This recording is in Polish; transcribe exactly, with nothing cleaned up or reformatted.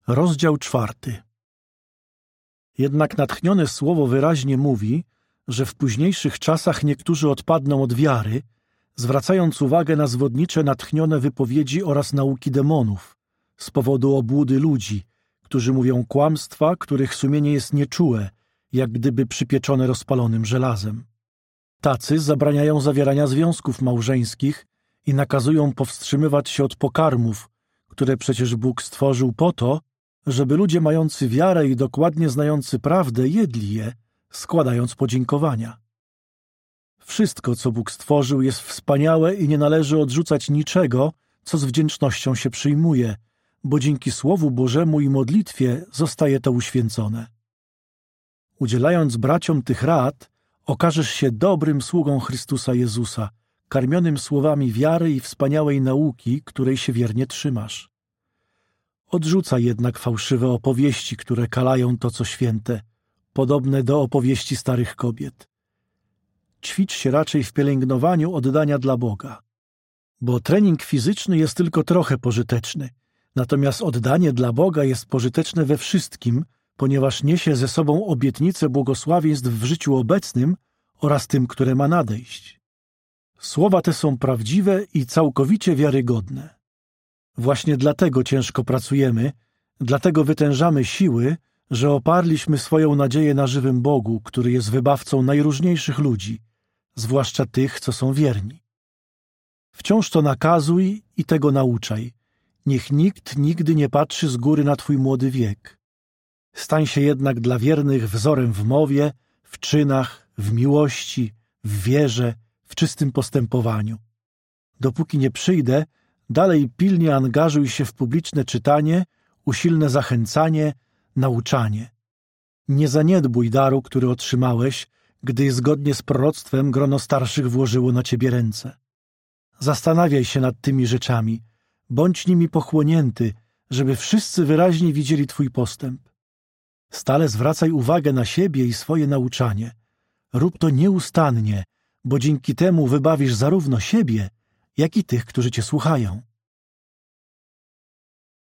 Rozdział czwarty. Jednak natchnione słowo wyraźnie mówi, że w późniejszych czasach niektórzy odpadną od wiary, zwracając uwagę na zwodnicze natchnione wypowiedzi oraz nauki demonów z powodu obłudy ludzi, którzy mówią kłamstwa, których sumienie jest nieczułe, jak gdyby przypieczone rozpalonym żelazem. Tacy zabraniają zawierania związków małżeńskich i nakazują powstrzymywać się od pokarmów, które przecież Bóg stworzył po to, żeby ludzie mający wiarę i dokładnie znający prawdę jedli je, składając podziękowania. Wszystko, co Bóg stworzył, jest wspaniałe i nie należy odrzucać niczego, co z wdzięcznością się przyjmuje, bo dzięki Słowu Bożemu i modlitwie zostaje to uświęcone. Udzielając braciom tych rad, okażesz się dobrym sługą Chrystusa Jezusa, karmionym słowami wiary i wspaniałej nauki, której się wiernie trzymasz. Odrzucaj jednak fałszywe opowieści, które kalają to, co święte, podobne do opowieści starych kobiet. Ćwicz się raczej w pielęgnowaniu oddania dla Boga, bo trening fizyczny jest tylko trochę pożyteczny, natomiast oddanie dla Boga jest pożyteczne we wszystkim, ponieważ niesie ze sobą obietnicę błogosławieństw w życiu obecnym oraz tym, które ma nadejść. Słowa te są prawdziwe i całkowicie wiarygodne. Właśnie dlatego ciężko pracujemy, dlatego wytężamy siły, że oparliśmy swoją nadzieję na żywym Bogu, który jest wybawcą najróżniejszych ludzi, zwłaszcza tych, co są wierni. Wciąż to nakazuj i tego nauczaj. Niech nikt nigdy nie patrzy z góry na twój młody wiek. Stań się jednak dla wiernych wzorem w mowie, w czynach, w miłości, w wierze, w czystym postępowaniu. Dopóki nie przyjdę, dalej pilnie angażuj się w publiczne czytanie, usilne zachęcanie, nauczanie. Nie zaniedbuj daru, który otrzymałeś, gdy zgodnie z proroctwem grono starszych włożyło na ciebie ręce. Zastanawiaj się nad tymi rzeczami, bądź nimi pochłonięty, żeby wszyscy wyraźnie widzieli twój postęp. Stale zwracaj uwagę na siebie i swoje nauczanie. Rób to nieustannie, bo dzięki temu wybawisz zarówno siebie, jak i tych, którzy cię słuchają.